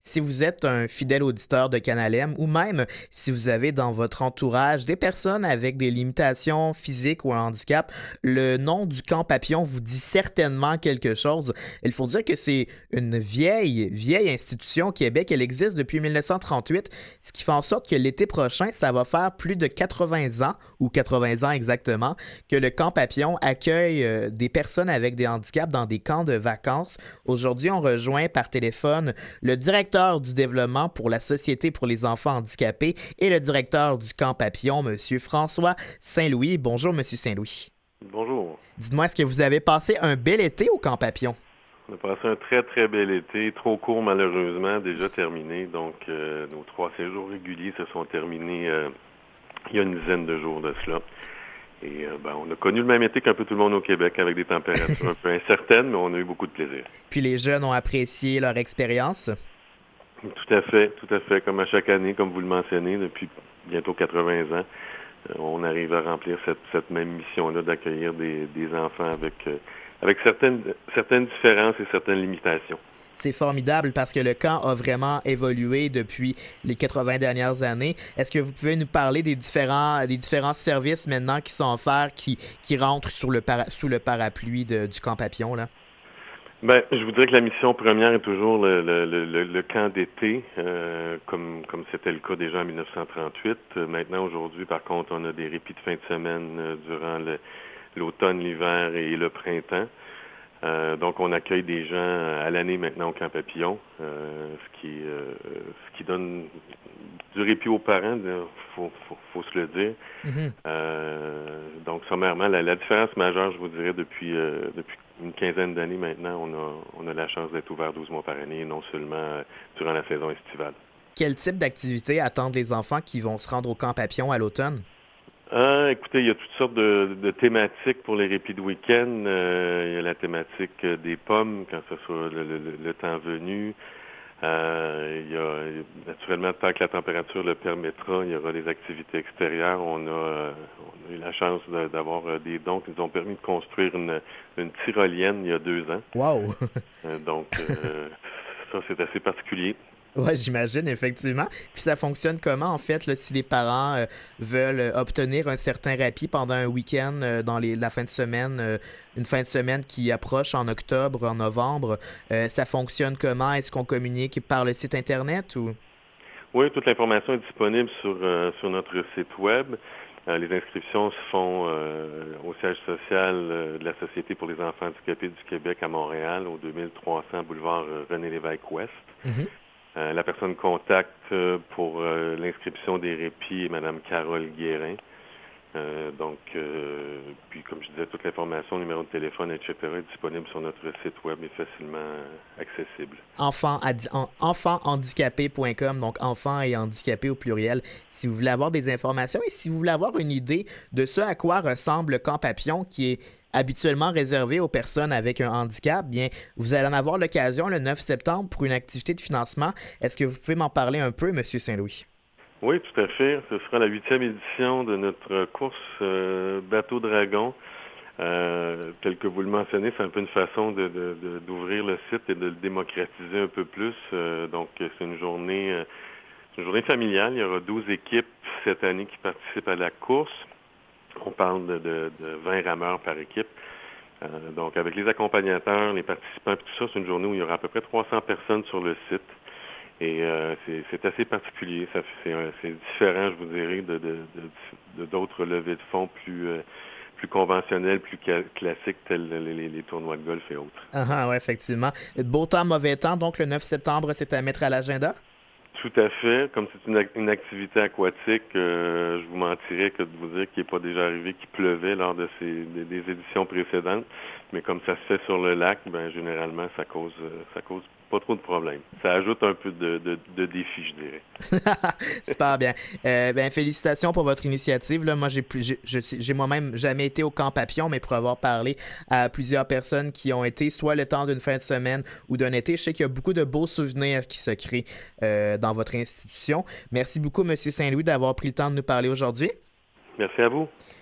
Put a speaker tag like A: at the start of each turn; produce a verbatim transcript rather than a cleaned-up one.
A: Si vous êtes un fidèle auditeur de Canal M ou même si vous avez dans votre entourage des personnes avec des limitations physiques ou un handicap, le nom du Camp Papillon vous dit certainement quelque chose. Il faut dire que c'est une vieille, vieille institution au Québec. Elle existe depuis mille neuf cent trente-huit, ce qui fait en sorte que l'été prochain, ça va faire plus de quatre-vingts ans, ou quatre-vingts ans exactement, que le Camp Papillon accueille euh, des personnes avec des handicaps dans des camps de vacances. Aujourd'hui, on rejoint par téléphone le directeur du développement pour la Société pour les enfants handicapés et le directeur du Camp Papillon, M. François Saint-Louis. Bonjour, M. Saint-Louis.
B: Bonjour.
A: Dites-moi, est-ce que vous avez passé un bel été au Camp Papillon?
B: On a passé un très, très bel été, trop court malheureusement, déjà terminé. Donc, euh, nos trois séjours réguliers se sont terminés euh, il y a une dizaine de jours de cela. Et euh, ben, on a connu le même été qu'un peu tout le monde au Québec, avec des températures un peu incertaines, mais on a eu beaucoup de plaisir.
A: Puis les jeunes ont apprécié leur expérience?
B: Tout à fait, tout à fait. Comme à chaque année, comme vous le mentionnez, depuis bientôt quatre-vingts ans, euh, on arrive à remplir cette, cette même mission-là d'accueillir des, des enfants avec, euh, avec certaines, certaines différences et certaines limitations.
A: C'est formidable parce que le camp a vraiment évolué depuis les quatre-vingts dernières années. Est-ce que vous pouvez nous parler des différents, des différents services maintenant qui sont offerts, qui, qui rentrent sur le para, sous le parapluie de, du Camp Papillon, là?
B: Ben, je vous dirais que la mission première est toujours le, le, le, le camp d'été, euh, comme comme c'était le cas déjà en mille neuf cent trente-huit. Euh, maintenant, aujourd'hui, par contre, on a des répits de fin de semaine euh, durant le, l'automne, l'hiver et le printemps. Euh, donc, on accueille des gens à l'année maintenant au Camp Papillon, euh, ce qui euh, ce qui donne du répit aux parents, il faut, faut, faut se le dire.
A: Mm-hmm.
B: Euh, donc, sommairement, la, la différence majeure, je vous dirais, depuis euh, depuis une quinzaine d'années maintenant, on a on a la chance d'être ouvert douze mois par année et non seulement euh, durant la saison estivale.
A: Quel type d'activités attendent les enfants qui vont se rendre au Camp Papillon à l'automne?
B: Ah, écoutez, il y a toutes sortes de, de thématiques pour les répits de week-end. Euh, il y a la thématique des pommes, quand ce soit le, le, le temps venu. Euh, il y a naturellement, tant que la température le permettra, il y aura des activités extérieures. On a, euh, on a eu la chance de, d'avoir des dons qui nous ont permis de construire une, une tyrolienne il y a deux ans.
A: Wow!
B: Euh, donc, euh, ça, c'est assez particulier.
A: Oui, j'imagine, effectivement. Puis ça fonctionne comment, en fait, là, si les parents euh, veulent euh, obtenir un certain répit pendant un week-end euh, dans les, la fin de semaine, euh, une fin de semaine qui approche en octobre, en novembre, euh, ça fonctionne comment? Est-ce qu'on communique par le site Internet ou?
B: Oui, toute l'information est disponible sur, euh, sur notre site web. Euh, les inscriptions se font euh, au siège social euh, de la Société pour les enfants handicapés du Québec à Montréal, au deux mille trois cents boulevard euh, René-Lévesque-Ouest.
A: Mm-hmm.
B: Euh, la personne contact euh, pour euh, l'inscription des répits est Mme Carole Guérin. Euh, donc, euh, puis comme je disais, toute l'information, numéro de téléphone, et cetera est disponible sur notre site web et facilement euh, accessible.
A: Enfant, adi- en, enfant handicapé point com, donc enfant et handicapé au pluriel, si vous voulez avoir des informations et si vous voulez avoir une idée de ce à quoi ressemble le Camp Papillon qui est habituellement réservé aux personnes avec un handicap, bien, vous allez en avoir l'occasion le neuf septembre pour une activité de financement. Est-ce que vous pouvez m'en parler un peu, M. Saint-Louis?
B: Oui, tout à fait. Ce sera la huitième édition de notre course euh, Bateau Dragon. Euh, tel que vous le mentionnez, c'est un peu une façon de, de, de, d'ouvrir le site et de le démocratiser un peu plus. Euh, donc, c'est une journée, euh, une journée familiale. Il y aura douze équipes cette année qui participent à la course. On parle de, de, de vingt rameurs par équipe. Euh, donc, avec les accompagnateurs, les participants, puis tout ça, c'est une journée où il y aura à peu près trois cents personnes sur le site. Et euh, c'est, c'est assez particulier. Ça, c'est, c'est différent, je vous dirais, de, de, de, de d'autres levées de fonds plus, euh, plus conventionnels, plus ca- classiques, tels les, les, les tournois de golf et autres.
A: Ah, ah, oui, effectivement. Beau temps, mauvais temps, donc le neuf septembre, c'est à mettre à l'agenda?
B: Tout à fait. Comme c'est une, une activité aquatique, euh, je vous mentirais que de vous dire qu'il n'est pas déjà arrivé qu'il pleuvait lors de ces des, des éditions précédentes. Mais comme ça se fait sur le lac, ben généralement ça cause ça cause pas trop de problèmes. Ça ajoute un peu de, de, de défi, je dirais.
A: Super bien. Euh, ben, félicitations pour votre initiative. Là, moi, j'ai, plus, j'ai, je, j'ai moi-même jamais été au Camp Papillon, mais pour avoir parlé à plusieurs personnes qui ont été soit le temps d'une fin de semaine ou d'un été, je sais qu'il y a beaucoup de beaux souvenirs qui se créent euh, dans votre institution. Merci beaucoup, M. Saint-Louis, d'avoir pris le temps de nous parler aujourd'hui.
B: Merci à vous.